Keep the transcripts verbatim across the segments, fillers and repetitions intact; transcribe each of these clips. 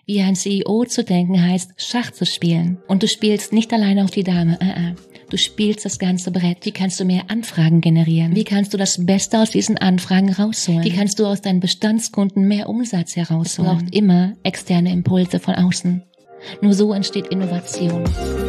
Wie ein C E O zu denken heißt, Schach zu spielen. Und du spielst nicht alleine auf die Dame, uh-uh. Du spielst das ganze Brett. Wie kannst du mehr Anfragen generieren? Wie kannst du das Beste aus diesen Anfragen rausholen? Wie kannst du aus deinen Bestandskunden mehr Umsatz herausholen? Es braucht immer externe Impulse von außen. Nur so entsteht Innovation.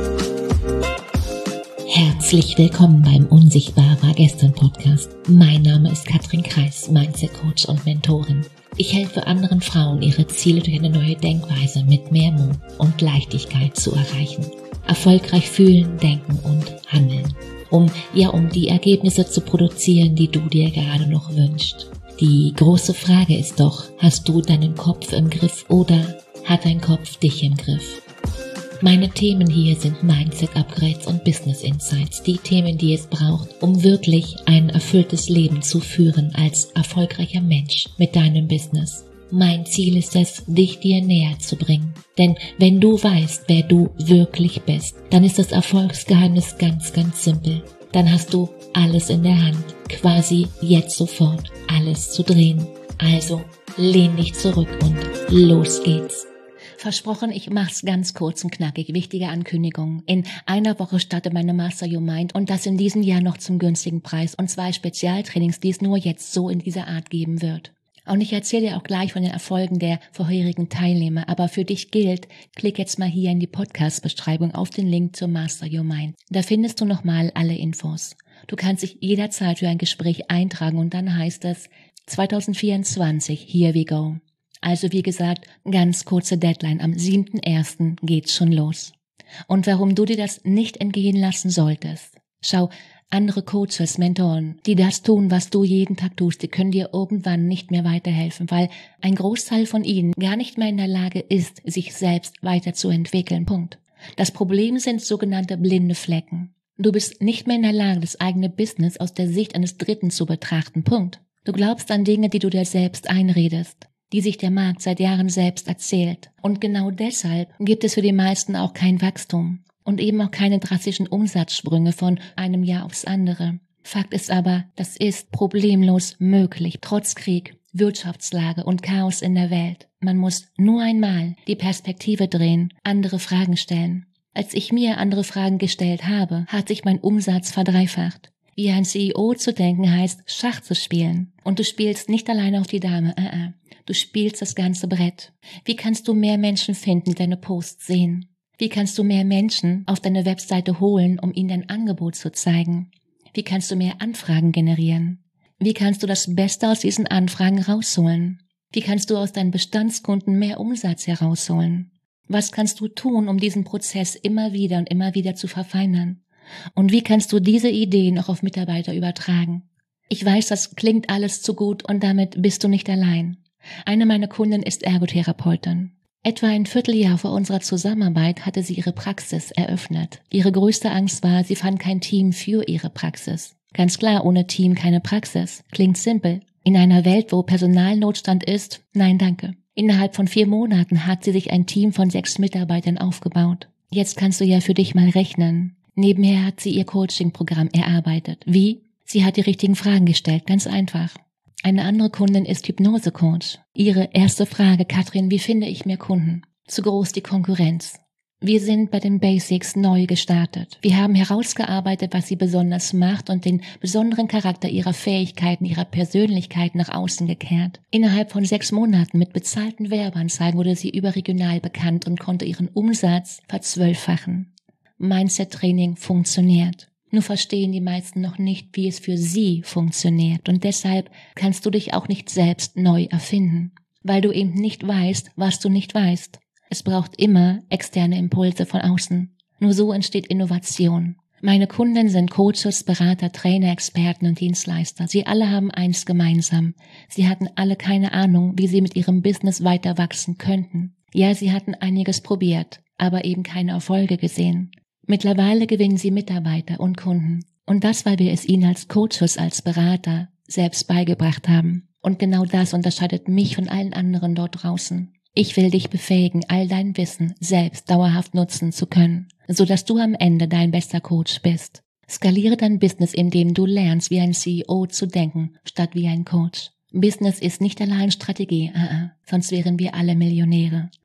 Herzlich willkommen beim Unsichtbar war gestern Podcast. Mein Name ist Katrin Kreis, Mindset Coach und Mentorin. Ich helfe anderen Frauen, ihre Ziele durch eine neue Denkweise mit mehr Mut und Leichtigkeit zu erreichen. Erfolgreich fühlen, denken und handeln. Um, ja, um die Ergebnisse zu produzieren, die du dir gerade noch wünschst. Die große Frage ist doch, hast du deinen Kopf im Griff oder hat dein Kopf dich im Griff? Meine Themen hier sind Mindset-Upgrades und Business Insights, die Themen, die es braucht, um wirklich ein erfülltes Leben zu führen als erfolgreicher Mensch mit deinem Business. Mein Ziel ist es, dich dir näher zu bringen. Denn wenn du weißt, wer du wirklich bist, dann ist das Erfolgsgeheimnis ganz, ganz simpel. Dann hast du alles in der Hand, quasi jetzt sofort alles zu drehen. Also lehn dich zurück und los geht's. Versprochen, ich mach's ganz kurz und knackig. Wichtige Ankündigung. In einer Woche startet meine Master Your Mind und das in diesem Jahr noch zum günstigen Preis und zwei Spezialtrainings, die es nur jetzt so in dieser Art geben wird. Und ich erzähle dir auch gleich von den Erfolgen der vorherigen Teilnehmer, aber für dich gilt, klick jetzt mal hier in die Podcast-Beschreibung auf den Link zur Master Your Mind. Da findest du nochmal alle Infos. Du kannst dich jederzeit für ein Gespräch eintragen und dann heißt es zwanzig vierundzwanzig, here we go. Also wie gesagt, ganz kurze Deadline, am siebten ersten geht's schon los. Und warum du dir das nicht entgehen lassen solltest? Schau, andere Coaches, Mentoren, die das tun, was du jeden Tag tust, die können dir irgendwann nicht mehr weiterhelfen, weil ein Großteil von ihnen gar nicht mehr in der Lage ist, sich selbst weiterzuentwickeln. Punkt. Das Problem sind sogenannte blinde Flecken. Du bist nicht mehr in der Lage, das eigene Business aus der Sicht eines Dritten zu betrachten. Punkt. Du glaubst an Dinge, die du dir selbst einredest, die sich der Markt seit Jahren selbst erzählt. Und genau deshalb gibt es für die meisten auch kein Wachstum. Und eben auch keine drastischen Umsatzsprünge von einem Jahr aufs andere. Fakt ist aber, das ist problemlos möglich, trotz Krieg, Wirtschaftslage und Chaos in der Welt. Man muss nur einmal die Perspektive drehen, andere Fragen stellen. Als ich mir andere Fragen gestellt habe, hat sich mein Umsatz verdreifacht. Wie ein C E O zu denken heißt, Schach zu spielen. Und du spielst nicht alleine auf die Dame, uh-uh. Du spielst das ganze Brett. Wie kannst du mehr Menschen finden, die deine Posts sehen? Wie kannst du mehr Menschen auf deine Webseite holen, um ihnen dein Angebot zu zeigen? Wie kannst du mehr Anfragen generieren? Wie kannst du das Beste aus diesen Anfragen rausholen? Wie kannst du aus deinen Bestandskunden mehr Umsatz herausholen? Was kannst du tun, um diesen Prozess immer wieder und immer wieder zu verfeinern? Und wie kannst du diese Ideen auch auf Mitarbeiter übertragen? Ich weiß, das klingt alles zu gut und damit bist du nicht allein. Eine meiner Kunden ist Ergotherapeutin. Etwa ein Vierteljahr vor unserer Zusammenarbeit hatte sie ihre Praxis eröffnet. Ihre größte Angst war, sie fand kein Team für ihre Praxis. Ganz klar, ohne Team keine Praxis. Klingt simpel. In einer Welt, wo Personalnotstand ist, nein danke. Innerhalb von vier Monaten hat sie sich ein Team von sechs Mitarbeitern aufgebaut. Jetzt kannst du ja für dich mal rechnen. Nebenher hat sie ihr Coaching-Programm erarbeitet. Wie? Sie hat die richtigen Fragen gestellt, ganz einfach. Eine andere Kundin ist Hypnose-Coach. Ihre erste Frage, Katrin, wie finde ich mehr Kunden? Zu groß die Konkurrenz. Wir sind bei den Basics neu gestartet. Wir haben herausgearbeitet, was sie besonders macht und den besonderen Charakter ihrer Fähigkeiten, ihrer Persönlichkeit nach außen gekehrt. Innerhalb von sechs Monaten mit bezahlten Werbeanzeigen wurde sie überregional bekannt und konnte ihren Umsatz verzwölffachen. Mindset-Training funktioniert. Nur verstehen die meisten noch nicht, wie es für sie funktioniert. Und deshalb kannst du dich auch nicht selbst neu erfinden, weil du eben nicht weißt, was du nicht weißt. Es braucht immer externe Impulse von außen. Nur so entsteht Innovation. Meine Kunden sind Coaches, Berater, Trainer, Experten und Dienstleister. Sie alle haben eins gemeinsam. Sie hatten alle keine Ahnung, wie sie mit ihrem Business weiter wachsen könnten. Ja, sie hatten einiges probiert, aber eben keine Erfolge gesehen. Mittlerweile gewinnen sie Mitarbeiter und Kunden. Und das, weil wir es ihnen als Coaches, als Berater selbst beigebracht haben. Und genau das unterscheidet mich von allen anderen dort draußen. Ich will dich befähigen, all dein Wissen selbst dauerhaft nutzen zu können, sodass du am Ende dein bester Coach bist. Skaliere dein Business, indem du lernst, wie ein C E O zu denken, statt wie ein Coach. Business ist nicht allein Strategie, uh -uh, sonst wären wir alle Millionäre.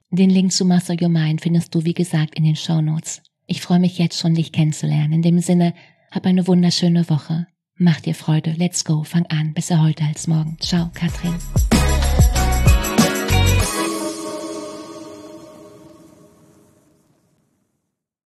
Den Link zu Master Your Mind findest du, wie gesagt, in den Shownotes. Ich freue mich jetzt schon, dich kennenzulernen. In dem Sinne, hab eine wunderschöne Woche. Mach dir Freude. Let's go. Fang an. Besser heute als morgen. Ciao, Katrin.